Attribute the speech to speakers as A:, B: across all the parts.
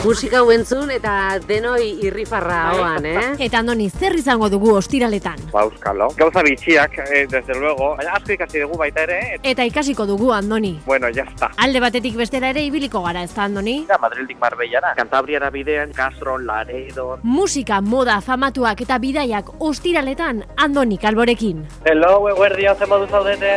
A: Musika entzun eta denoi irrifarra hoan,
B: Eta Andoni, zer izango dugu ostiraletan?
C: Euskalo. Gauza bitxiak, desde luego, baina asko ikasi dugu baita ere.
B: Eta ikasiko dugu, Andoni.
C: Bueno, ya está.
B: Alde batetik bestera ere ibiliko gara, ez da, Andoni?
C: Madrildik Marbellara, Cantabriara bidean, Castro, Laredo.
B: Musika, moda, famatuak eta bidaiak ostiraletan, Andoni Kalborekin.
C: Hello, eguerdia, zen modu zaudete?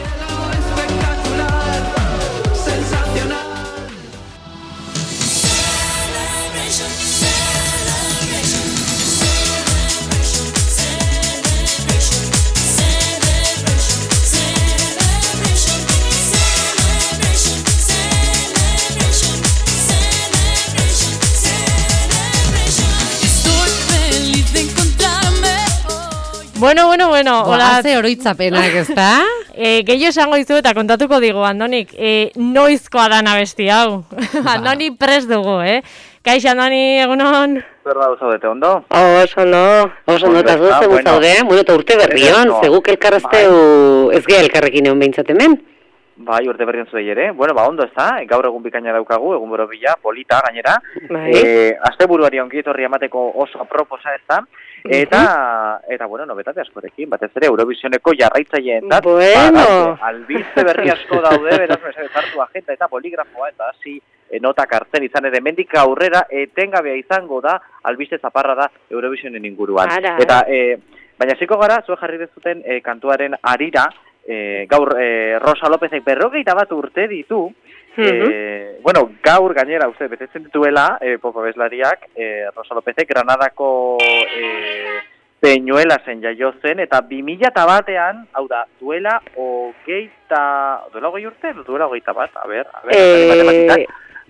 B: Bueno, hola.
A: Ze oroitzapenak, ez da?
B: Gehiago esango dizu eta kontatuko digu, Andonik, noizkoa da nabesti hau. Andoni prest dugu, Kaixo, Andoni, egunon?
C: Zer da zaudete, ondo?
A: Oso ondo, eta zu zaude, eta urte berrion, zeguk elkarrazteu ez geha elkarrekin egon behintzat hemen?
C: Bai, urte berrion zuei ere. Bueno, ondo ez da, gaur egun bikaina daukagu, egun borobila, polita gainera. Aste buruari ongietorri emateko oso aproposa ez da. Eta bueno, nobetate askorekin, batez ere Eurovisioneko jarraitzaileen albiste berri asko daude, beraz mesedez hartu agenda eta poligrafoa eta hasi notak hartzen izan ere mendik aurrera etengabea izango da albiste zaparra da Eurovisionen inguruan. Eta baina hasiko gara zuek jarri dezuten kantuaren harira, gaur Rosa Lópezek 51 urte ditu. Bueno, gaur gainera uste betetzen dituela pop abeslariak Rosa Lópezek Granadako Peñuelasen jaio zen eta 2001ean, hau da, duela 20 urte? Duela 21, a ver, matematikak.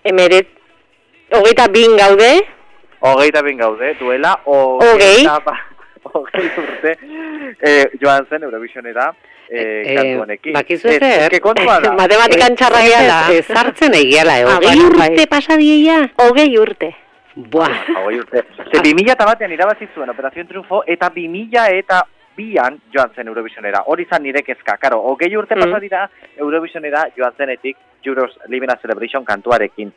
A: 22 gaude?
C: 22 gaude, duela 20 urte joan zen Eurovisionera.
A: Bakizu zer,
B: matematikan txarra gehala.
A: Zartzen egiala, 20 urte pasadieia?
B: 20 urte.
A: Buah.
C: 20 urte. 2001ean irabazi zuen Operación Triunfo eta 2002an joan zen Eurovisionera. Hori zan nire kezka. Karo, 20 urte pasadira Eurovisionera joan zenetik Euros Living a Celebration kantuarekin.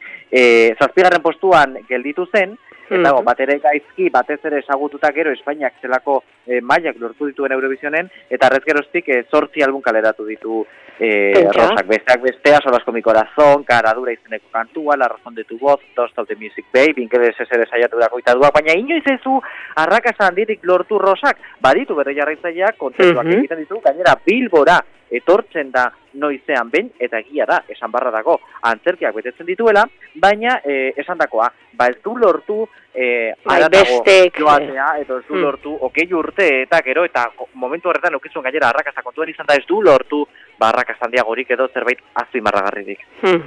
C: 7. postuan gelditu zen, eta batere gaizki, batez ere esagututa gero Espainiak zelako mailak lortu dituen Eurovisionen, eta arrez geroztik 8 album kaleratu ditu Rosak. Besteak bestea, Solas con mi corazón, Caradura izeneko kantua, La razón de tu voz, Toast of the Music Bay, Binkeles esere saiatu dako itadua, baina inoiz ezu arrakasta handirik lortu Rosak, baditu bere jarraitzaileak kontzertuak egiten ditu, gainera Bilbora etortzen da noizean behin, eta egia da, esan barra dago, antzerkiak betetzen dituela, baina esandakoa, ez du lortu aratago joatea, eta ez du lortu 20 urte eta gero, eta momentu horretan eukizun gainera arrakasta kontuan izan da, ez du lortu arrakasta handiagorik edo zerbait azpimarragarririk.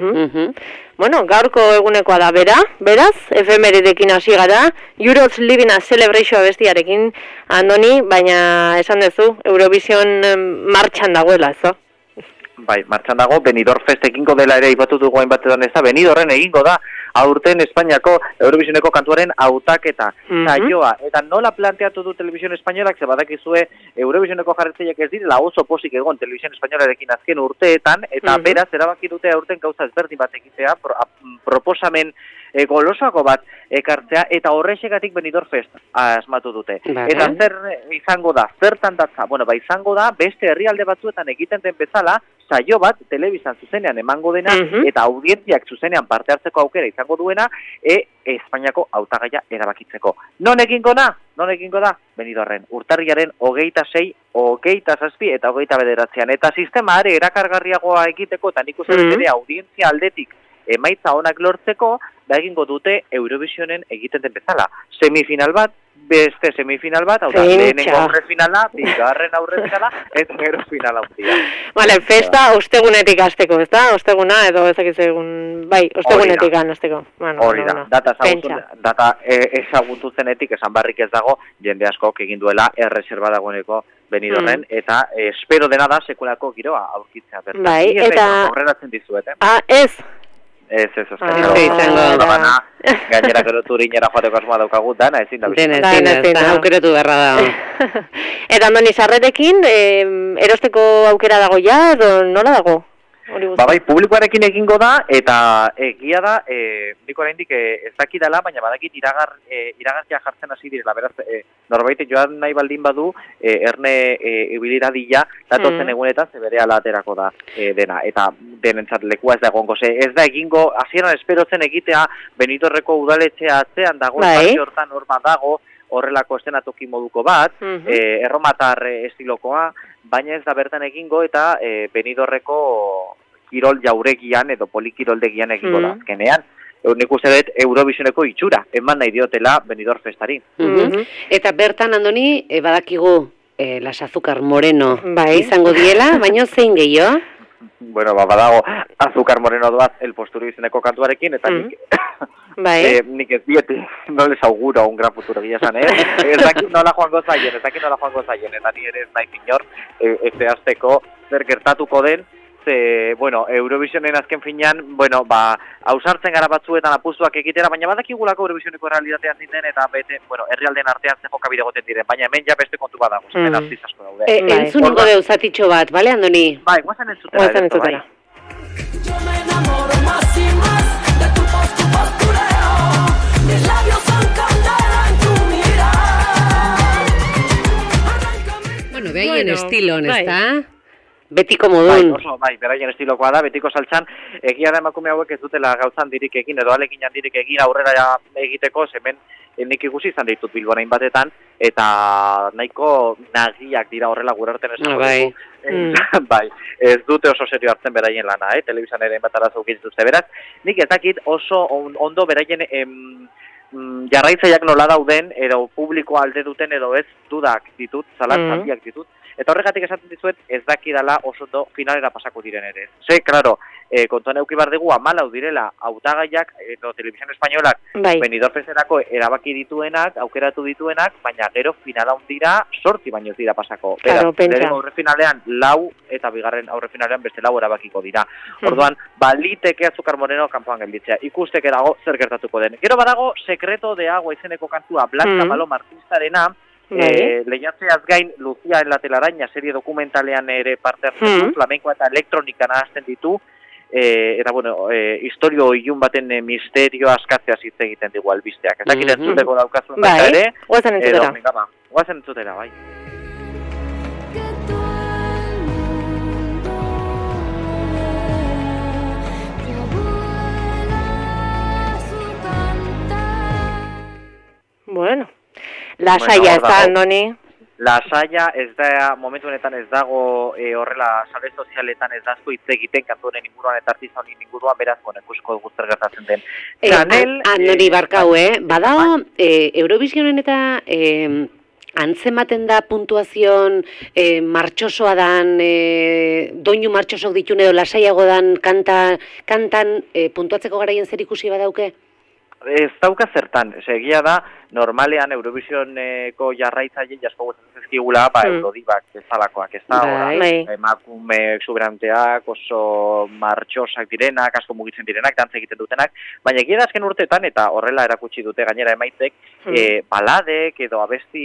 A: Bueno, gaurko egunekoa da beraz, efemeridekin hasi gara, Euros Living a Celebration abestiarekin, Andoni, baina esan duzu, Eurovision martxan dagoela, ez da?
C: Bai, martxan dago, Benidorm Fest egingo dela ere ipatu dugu hainbatetan ez da, Benidorren egingo da, aurten Espainiako Eurovisioneko kantuaren hautaketa, saioa, eta nola planteatu du Televisión Espainolak, ze badakizue Eurovisioneko jarritzaileak ez direla oso posik egon Televisión Espainolarekin azken urteetan, eta beraz erabaki dute aurten gauza ezberdin bat egitea, proposamen golosako bat ekartzea, eta horrexegatik Benidorm Fest asmatu dute. Eta zer izango da, zertan datza? Bueno, izango da, beste herrialde batzuetan egiten den bezala, saio bat telebistan zuzenean emango dena, eta audientziak zuzenean parte hartzeko aukera izango duena, Espainiako hautagaia erabakitzeko. Non egingo da? Benidorren, urtarriaren 26, 27 eta 29an. Eta sistema are erakargarriagoa egiteko, eta nik uste ere audientzia aldetik emaitza onak lortzeko, egingo dute Eurovisionen egiten den bezala. Semifinal bat, beste semifinal bat, hau da, lehenengo aurrefinala, bigarren aurrefinala, eta gero finala hundia.
A: Vale, festa ostegunetik hasteko, ez da? Osteguna, edo ezakiz egun, ostegunetik hasteko.
C: Hori da, data ezagutu zenetik, esan barrik ez dago, jende askok egin duela erreserba dagoeneko Benidorren, eta espero dena da sekulako giroa aurkitzea.
A: Bai, eta...
C: Horreratzen dizuet,
A: Ez,
C: Ez, gainera gero turinera joateko asmoa daukagu, dana ezin da
A: bizitza. Aukeratu beharra da. Eta Andoni, sarrerekin, erosteko aukera dago ja, edo nola dago?
C: Bai, publikoarekin egingo da, eta egia da, nik oraindik ez dakidala, baina badakit iragarkia jartzen hasi direla, beraz, norbait joan nahi baldin badu, erne ibiliradila, datotzen egunetan, zebereala aterako da dena, eta denentzat lekua ez da egongo, ez da egingo, hasieran esperotzen egitea, Benidorreko udaletxea atzean dago, parke hortan horma dago, horrelako estenatoki moduko bat, erromatar estilokoa, baina ez da bertan egingo eta Benidorreko kirol jauregian edo polikiroldegian egingo da azkenean. Nik uste dut Eurovisioneko itxura, eman nahi diotela Benidorm Festari.
D: Eta bertan, Andoni, badakigu Las Azúcar Moreno izango diela, baina zein gehiago?
C: Bueno, badago Azúcar Moreno doaz el posturo izeneko kantuarekin, eta nik ez diet, no les auguro un gran futuro gila esan, ez dakit nola joango zaien, eta ni ere ez nahi inor, ez azteko zer gertatuko den, bueno, Eurovisionen azken finean, bueno, hausartzen gara batzuetan apustuak egitera, baina badakigulako Eurovisioneko realitatea zinden, eta bete, bueno, herrialden artean ze jokabide goten diren, baina hemen ja beste kontu badago, hemen artiz asko daude.
D: Entzungo deu zatitxo bat, bale, Andoni?
C: Bai, guazen entzutera.
E: Yo me enamoro más y más de tu postureo, mis labios son candela en tu mirar.
D: Bueno, behaien estilon, ezta? Betiko modun.
C: Beraien estilokoa da, betiko saltxan, egia da emakume hauek ez dutela gauzan dirik egin, edo alekin handirik egin aurrera egiteko, hemen nik ikusi izan ditut Bilbon batetan, eta nahiko nagiak dira horrela gure artean esan dugu. Ez dute oso serio hartzen beraien lana, telebizan ere bat arazo ukituzte beraz. Nik ez dakit oso ondo beraien jarraitzaileak nola dauden, edo publiko alde duten, edo ez dudak ditut, zalantzaldiak ditut. Eta horregatik esaten dizuet ez dakidala oso ondo finalera pasako diren ere. Claro, kontuan euki bar dugu 14 direla hautagaiak edo Televisión Espainolak Benidorm Festerako erabaki dituenak, aukeratu dituenak, baina gero finala hundira 8 baino ez dira pasako. Lehenengo aurrefinalean 4 eta bigarren aurrefinalean beste 4 erabakiko dira. Orduan, baliteke Azúcar Moreno kanpoan gelditzea. Ikusteke dago zer gertatuko den. Gero badago Secreto de Agua izeneko kantua Blanca Paloma artistarena, lehiatzeaz gain Lucia en la telaraña serie dokumentalean ere parte hartzen du, flamenkoa eta elektronika nahazten ditu, eta bueno, historio ilun baten misterio askatzeaz hitz egiten digu albisteak. Ez dakit entzuteko daukazuen baita ere, guazen entzutera, bai.
A: Bueno, lasaia ez da, Andoni?
C: Lasaia ez da, momentu honetan ez dago horrela sare sozialetan ez dazko hitz egiten kantu honen inguruan eta artista honen inguruan, beraz, bueno, ikusko dugu zer gertatzen den.
D: Andoni barkau, badago, Eurovisionen eta antzematen da puntuazion martxosoa dan, doinu martxosok ditun edo lasaiago dan kantan puntuatzeko garaien zer ikusi badauke?
C: Ez dauka zertan, egia da, normalean Eurovisioneko jarraitzaile jasko gustatzen zaizkigula, Eurodibak bezalakoak, ez da, emakume exuberanteak, oso martxosak direnak, asko mugitzen direnak, dantza egiten dutenak, baina egia da azken urteetan, eta horrela erakutsi dute gainera emaitzek, baladek edo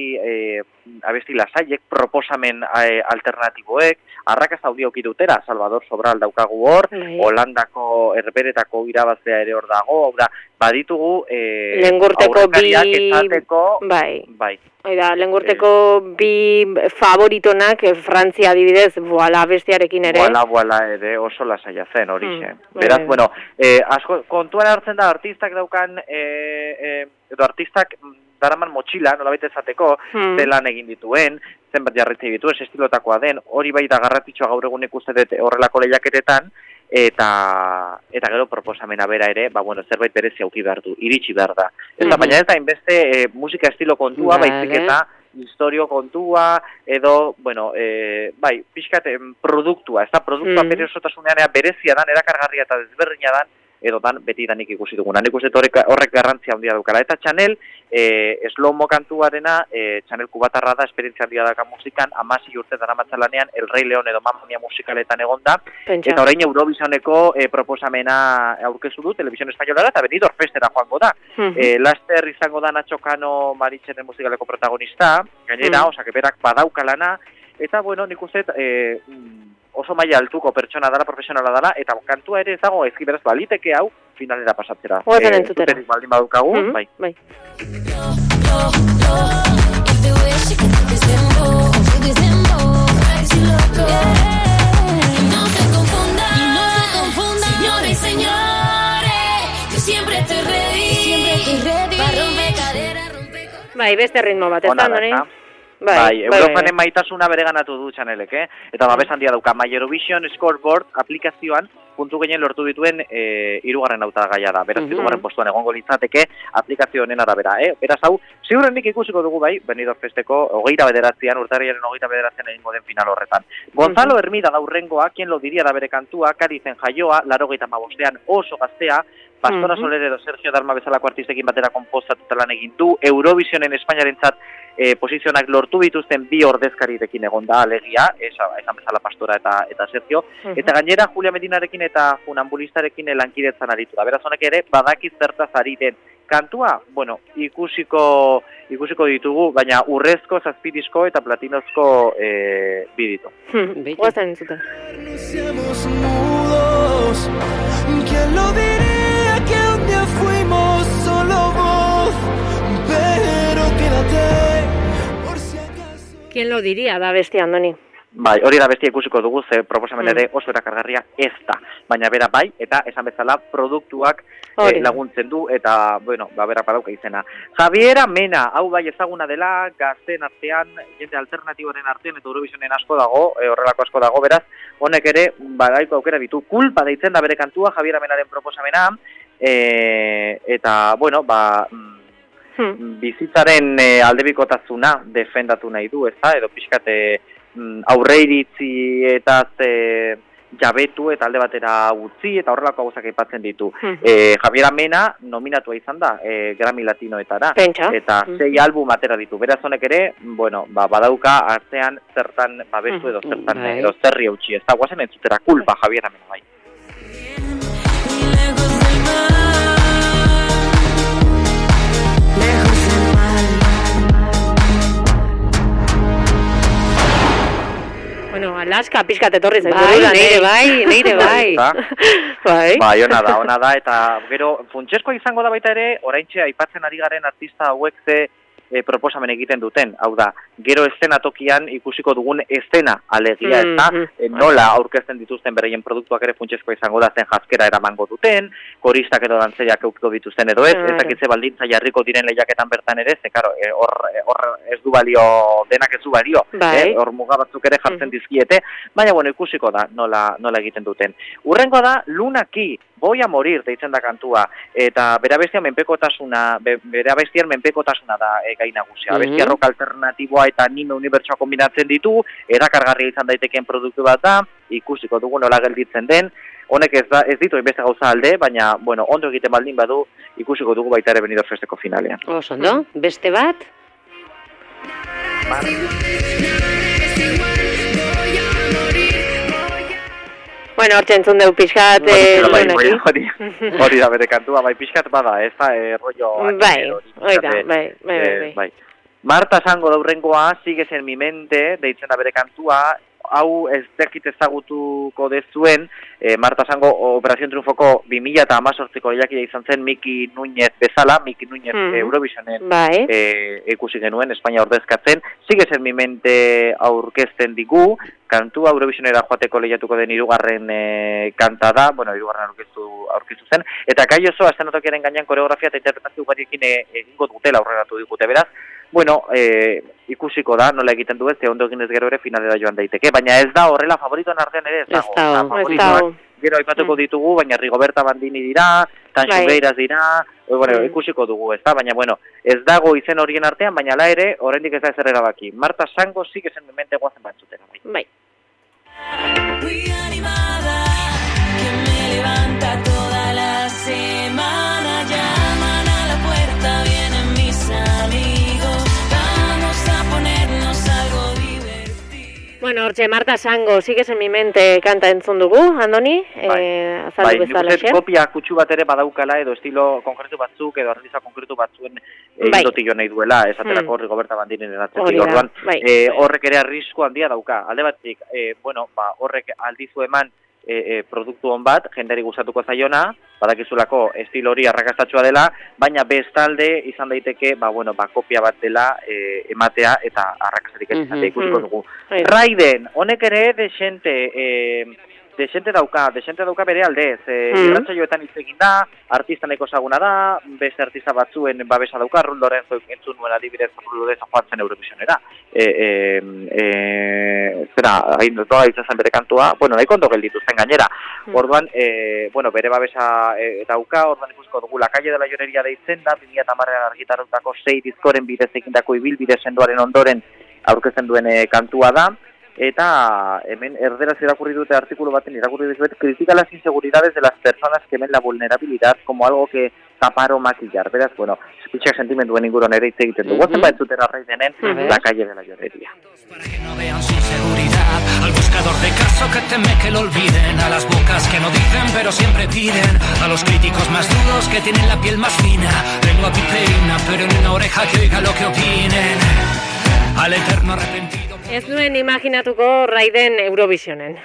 C: abesti lasaiek, proposamen alternatiboek, arrakasta haundi auki dutera, Salvador Sobral daukagu hor, Holandako herberetako irabazlea ere hor dago, baditugu aurrekariak esateko,
A: lengurteko bi favoritonak, Frantzia adibidez, Voila bestiarekin ere.
C: Voila ere oso lasaia zen horixe. Beraz, bueno, asko kontuan hartzen da artistak daukan, edo artistak daraman motxila, nolabait esateko, zelan egin dituen, zenbat jarritzei dituen, estilotakoa den, hori bai da garrantzitsua gaur egun ikusten dut horrelako lehiaketetan, eta gero proposamena bera ere, bueno, zerbait berezi auki behar du, iritsi behar da. Baina ez da, inbeste musika estilo kontua, baizik eta historio kontua, edo, bueno, pixkat produktua, ez da, produktua bere osotasunean berezia dan, erakargarria eta desberdina dan, edo dan beti danik ikusi duguna. Nik uste horrek garrantzia handia daukala. Eta Chanel, slow-mo kantuarena, Chanel kubatarra da, esperientzia handia daka musikan, 16 urte daramatzalanean, El Rey León edo Mamma Mia musikaletan egonda, eta orain Eurovisioneko proposamena aurkeztu du, Televisión Espainolara, eta Benidorm Festera joango da. Laster izango da Nacho Cano Maritzen musikaleko protagonista, gainera, berak badaukalana, eta, bueno, nik uste, oso maila altuko pertsona dela, profesionala dela, eta kantua ere ez dago ezki beraz baliteke hau finalera pasatzera.
A: Oazen entzutera.
C: Zuterik baldin badukagu, bai.
A: Bai. Bai, beste ritmo bat, ez da, Andoni?
C: Bai, Europanen maitasuna bereganatu du Chanelek, eta babes handia dauka. My Eurovision Scoreboard aplikazioan puntu gehien lortu dituen hirugarren hautagaia da. Beraz, hirugarren postuan egongo litzateke aplikazio honen arabera. Beraz, hau, ziurrenik ikusiko dugu bai, Benidorm Festeko 29an, urtarrilaren 29an egingo den final horretan. Gonzalo Hermida da hurrengoa, quien lo diría da bere kantua, Karizen jaioa, 85ean oso gaztea, Pastora Soler edo Sergio Dalma bezalako artistekin batera konpostatuta lan egin du, Eurovisionen Espainiarentzat posizionak lortu dituzten bi ordezkarirekin egon da alegia, esan bezala Pastora eta Sergio, eta gainera Julia Medinarekin eta funambulistarekin lankidetzan aritu da. Beraz honek ere badaki zertaz ari den. Kantua, bueno, ikusiko ditugu, baina urrezko, zazpidisko eta platinozko biditu.
A: Guazten entzuten.
E: ¿Quién lo diría que un día fuimos solo voz? Pero quédate por si acaso.
A: ¿Quién lo diría da bestia, Andoni?
C: Bai, hori da bestia ikusiko dugu, ze proposamen ere oso erakargarria ez da. Baina bera bai, eta esan bezala produktuak laguntzen du, eta, bueno, bera padauka izena. Javiera Mena, hau bai ezaguna dela, gazten artean, jende alternatiboaren artean, eta Eurovisionen asko dago, horrelako asko dago, beraz, honek ere, badaiko aukera ditu, kulpa deitzen da bere kantua, Javiera Menaren proposamena, eta, bueno, bizitzaren aldebikotasuna defendatu nahi du, ez da, edo pixkate aurreiritzi eta jabetu eta alde batera utzi eta horrelako gauzak aipatzen ditu. Javiera Mena nominatua izan da Grammy Latinoetara. Eta 6 album atera ditu. Beraz honek ere, bueno, badauka artean zertan babestu edo zertan edo zerri eutxi. Ez da, guazen entzutera kulpa Javiera Mena bai.
A: Bueno, Alaska pixkat etorri zaitu.
D: Neire bai.
C: Bai, ona da, eta gero, funtseskoa izango da baita ere, oraintxe aipatzen ari garen artista hauek ze proposamen egiten duten. Hau da, gero eszenatokian ikusiko dugun eszena alegia, ez da, nola aurkezten dituzten beraien produktuak ere funtseskoa izango da zen jazkera eramango duten, koristak edo dantzeiak eukiko dituzten edo ez dakitze baldintza jarriko diren lehiaketan bertan ere, ze karo, hor ez du balio, denak ez du balio, hor muga batzuk ere jartzen dizkiete, baina bueno, ikusiko da nola egiten duten. Urrengoa da, Lunaki, Voy a morir, deitzen da kantua, eta bere abestian menpekotasuna da gai nagusia. Abestia rock alternatiboa eta anime unibertsoa kombinatzen ditu, erakargarria izan daitekeen produktu bat da, ikusiko dugu nola gelditzen den, honek ez ditu beste gauza alde, baina, bueno, ondo egiten baldin badu, ikusiko dugu baita ere Benidorm Festeko finalean.
D: Oso, no? Beste bat?
A: Bueno, hortxe entzun dugu pixkat
C: hori da bere kantua, bai pixkat bada, ez da rollo
A: bai.
C: Marta Sango da hurrengoa, Sigues en mi mente, deitzen da bere kantua, hau ez dekit ezagutuko dezuen, Marta Sango Operación Triunfoko 2018ko lehiakide izan zen Miki Núñez bezala, Miki Núñez Eurovisionen ikusi genuen, Espainia ordezkatzen, Sigues en mi mente aurkezten digu, kantua Eurovisionera joateko lehiatuko den hirugarren kanta da, bueno, hirugarren aurkeztu zen, eta Kai Osoa eszenatokiaren gainean koreografia eta interpretazio ugariekin egingo dutela aurreratu digute, beraz, bueno, ikusiko da, nola egiten du ez, ondo egin ez gero ere finalera joan daiteke, baina ez da horrela favoritoen artean ere ez dago. Gero aipatuko ditugu, baina Rigoberta Bandini dira, Tanxugeiras dira, bueno, ikusiko dugu, ez da, baina, bueno, ez dago izen horien artean, baina ala ere, oraindik ez da ezer erabaki. Marta Sango Sigues en mi mente guazen batzutera.
A: Bai.
E: Muy animada, que me levanta toda la semana, llaman a la puerta, vienen mis amigos, vamos a ponernos algo divertido.
A: Bueno, Hortxe, Marta Sango, sigues en mi mente kanta entzun dugu, Andoni, azaldu bezala xe.
C: Kopia kutsu bat ere badaukala, edo estilo konkretu batzuk, edo artista konkretu batzuen indotillo nahi duela, esaterako Rigoberta Bandininen atzetik. Orduan, horrek ere arrisku handia dauka. Alde batik, horrek aldizu eman produktu hon bat, jenderi gustatuko zaiona, badakizulako estilo hori arrakastatsua dela, baina bestalde izan daiteke, kopia bat dela ematea eta arrakastarik ez izan ikusiko dugu. Raiden, honek ere desente dauka bere aldez. Irratsaioetan hitz egin da, artista nahiko ezaguna da, beste artista batzuen babesa dauka, Ruth Lorenzo entzun nuen adibidez Ruth Lorenzo joan zen Eurovisionera. Hain doa izan bere kantua, nahiko ondo geldituzten gainera. Orduan, bere babesa dauka, orduan ikusiko dugu La Calle de la Llorería deitzen da, 2010an argitarutako 6 diskoren bidez egindako ibilbide sendoaren ondoren aurkezten duen kantua da. Eta hemen erderaz irakurri dute artikulu baten irakurri dizuet, critica las inseguridades de las personas que ven la vulnerabilidad como algo que tapar o maquillar. Beraz, pitxak sentimenduen inguruan ere hitz egiten du. Guazen baitzutera Raidenen La Calle de la Llorería.
F: Para que no vean su inseguridad, al buscador de caso que teme que lo olviden, a las bocas que no dicen pero siempre piden, a los críticos más duros que tienen la piel más fina, lengua pipeina pero en una oreja que oiga lo que opinen, al eterno arrepentido.
A: Ez nuen imaginatuko Raiden Eurovisionen.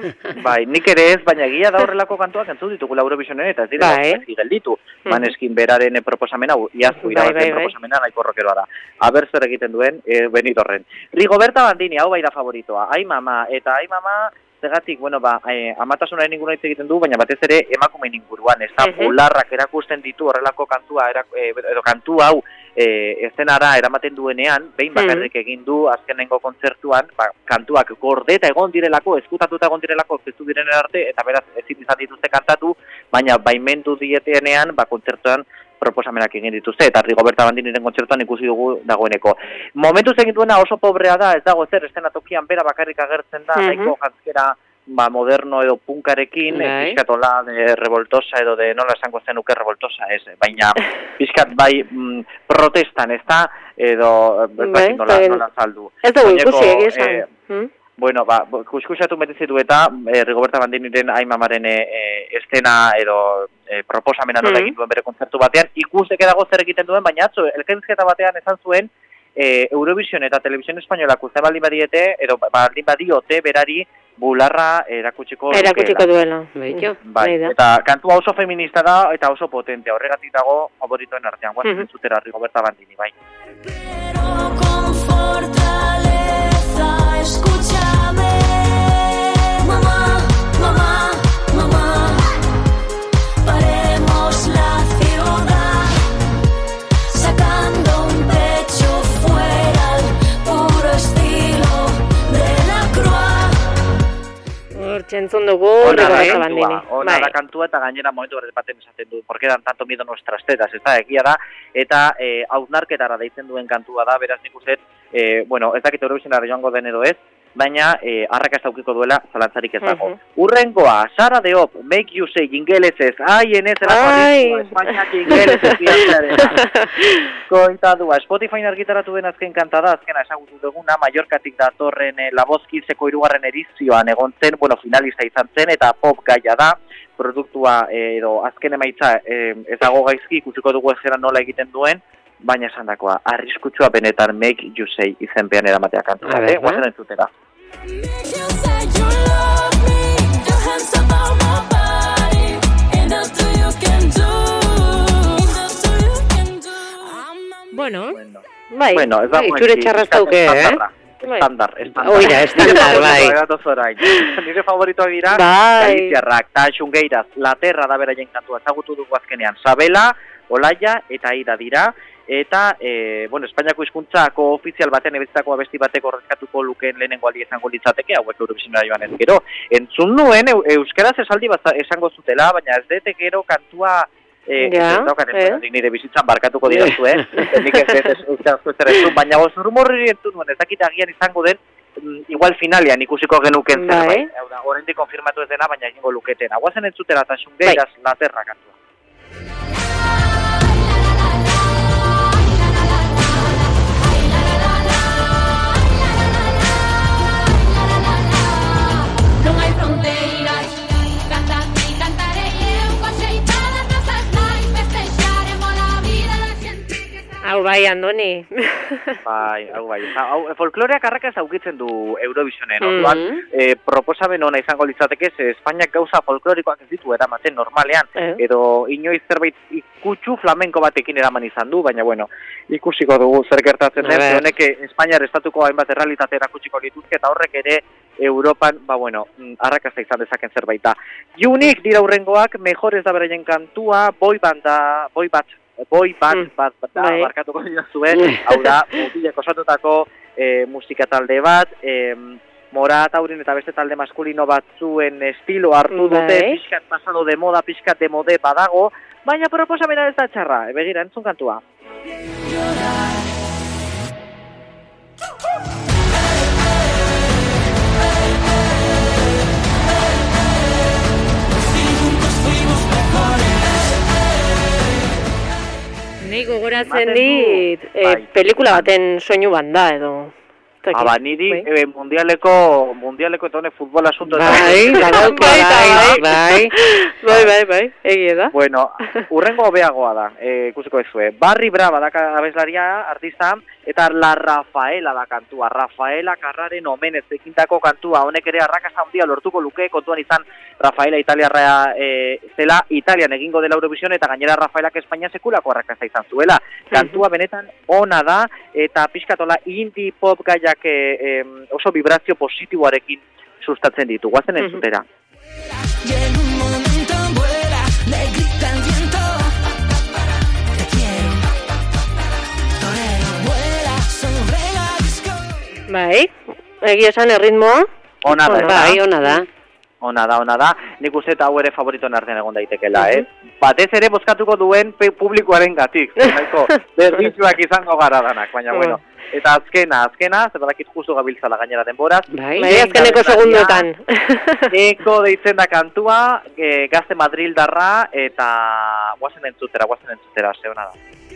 C: Nik ere ez, baina egia da horrelako kantuak entzun ditugula Eurovisionen, eta ez dira gelditu. Maneskin beraren proposamena, iaztu irabazen proposamena nahiko rokeroa da. Aber zer egiten duen, Benidorren. Rigoberta Bandini, hau bai da favoritoa. Ai mama, zegatik, amatasunaren ingurua hitz egiten du, baina batez ere emakumeen inguruan, ez da, bularrak erakusten ditu horrelako kantua, edo kantu hau, eszenara eramaten duenean, behin bakarrik egin du azkenengo kontzertuan, kantuak gordeta egon direlako, eskutatuta egon direlako, ez direnen arte, eta beraz ezin izan dituzte kantatu, baina baimendu dietenean, kontzertuan proposamenak egin dituzte, eta Rigoberta Bandiniren kontzertuan ikusi dugu dagoeneko. Momentuz egin duena oso pobrea da, ez dago zer, eszenatokian bera bakarrik agertzen da, nahiko jantzkera moderno edo punkarekin, pixkatola de revoltosa edo de nola esango zenuke revoltosa ez, baina pixkat protestan, ez da, edo nola saldu.
A: Ez dugu ikusi egizan.
C: Kuskusatu metizitu eta Rigoberta Bandiniren Ai mamaren estena edo proposamena nola egin duen bere kontzertu batean, ikusteke dago zer egiten duen, baina atzo, elkarrizketa batean esan zuen, Eurovision eta Televisión Española uste baldin badiete, edo baldin badiote berari bularra erakutsiko
A: duela.
C: Eta kantua oso feminista da eta oso potentea, horregatik dago favoritoen artean, guazen entzutera Rigoberta Bandini, bai.
E: Pero con fortaleza, escúchame, mamá, mamá, mamá, paremos la ciudad, sacando un pecho fuera al puro estilo de la Croix.
A: Hortxentzun dugu Rigoberta Bandini.
C: Ona da kantua eta gainera momentu horret baten esaten du, porque dan tanto miedo nuestras tetas, ez da, egia da, eta hausnarketara deitzen duen kantua da, beraz nik uste, ez dakit Eurovisionara joango den edo ez, baina arrakasta aukiko duela zalantzarik ez dago. Urrengoa, Sara Diop, Make You Say, ingelesez, enez erako arriskua, Espainiak ingelesez biaztearena. Koitadua, Spotify argitaratu den azken kanta da, azkena esagutu duguna, Mallorcatik datorren La Voz Kidseko 3. edizioan egon zen, finalista izan zen, eta pop gaia da, produktua edo azken emaitza ez dago gaizki, ikusiko dugu ezera nola egiten duen, baina esan dakoa, arriskutsua benetan Make You Say izenpean eramatea kantu. Guazen entzutera.
A: Bueno,
C: ez da
D: itxure txarraz dauke,
C: Estandar.
D: Oira, estandar, bai.
C: Nire favoritoak dira, Galiciarrak, eta Xungeiraz, La Terra da beraien kantua, ezagutu dugu azkenean, Sabela, Olaia eta Aida dira, eta, Espainiako hizkuntzako ofizial baten ebezitako abesti batek ordezkatuko lukeen lehenengo aldi izango litzateke, hauek Eurovisionera joan ez gero. Entzun nuen, euskaraz esaldi esango zutela, baina ez dete gero kantua nire bizitzan barkatuko dirazu, nik ez euskarazko ez errezu, baina rumorri entzun nuen, ez dakit agian izango den, igual finalean ikusiko genuken zerbait. Oraindik konfirmatu ez dena, baina egingo luketen. Aguazen entzutera eta Xungeiraz La Terra kantua.
A: Hau bai, Andoni.
C: Bai. Hau, folkloreak arrakaz aukitzen du Eurovisionen, orduan, proposamen ona izango litzateke, Espainiak gauza folklorikoak ez ditu eramaten normalean, edo inoiz zerbait ikutsu flamenko batekin eraman izan du, baina bueno, ikusiko dugu zer gertatzen den, honek Espainiar estatuko hainbat errealitate erakutsiko lituzke, eta horrek ere Europan, arrakasta izan dezaken zerbait da. Unik dira hurrengoak, mejores da beraien kantua, boy bat barkatuko dinazue, hau da, mutilek osatutako musika talde bat, Morat, Aurin eta beste talde maskulino batzuen estilo hartu dute, pixkat pasado de moda, pixkat de mode badago, baina proposamena ez da txarra, begira, entzun kantua.
A: Ni gogoratzen dit, pelikula baten soinu banda edo.
C: Niri mundialeko eta honek futbol asunto.
D: Bai,
A: egia da.
C: Bueno, urrengo hobeagoa da, ikusiko ezue. Barry Brava da abeslaria, artista, eta La Rafaela da kantua. Rafaela Carraren omenez ekintako kantua, honek ere arrakasta handia lortuko luke, kontuan izan Rafaela italiarra zela, Italian egingo dela Eurovision, eta gainera Rafaelak Espainia sekulako arrakasta izan zuela. Kantua benetan ona da, eta pixkatola indie pop gaiak oso vibrazio positiboarekin sustatzen ditu. Guazen entzutera.
A: Bai, egia esan erritmoa.
C: Ona da,
D: bai, ona da.
C: Ona da. Nik uste eta hau ere favoritoen artean egon daitekela, Batez ere bozkatuko duen publikoaren gatik. Berditzuak izango gara danak, baina bueno. Eta azkena, zer badakit justu gabiltzala gainera denboraz.
A: Bai, azkeneko segunduetan.
C: Eko deitzen da kantua, Gazte Madrildarra, eta guazen entzutera, ze hona da.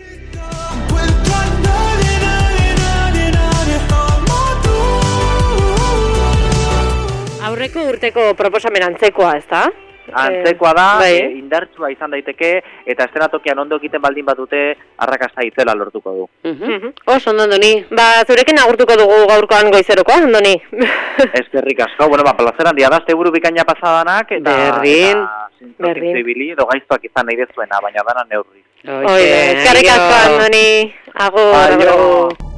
A: Aurreko urteko proposamen antzekoa, ez da?
C: Antzekoa da, indartsua izan daiteke, eta estenatokian ondo egiten baldin badute, arrakasta itzela lortuko du.
A: Oso, Andoni. Zurekin agurtuko dugu gaurkoan goizerokoa, Andoni.
C: Eskerrik asko, plazer handia da, azte buru bikaina pasadanak, eta zintzibilibili, edo gaiztuak izan nahi dezuena, baina dana neurri.
A: Eskerrik asko, Andoni. Agur.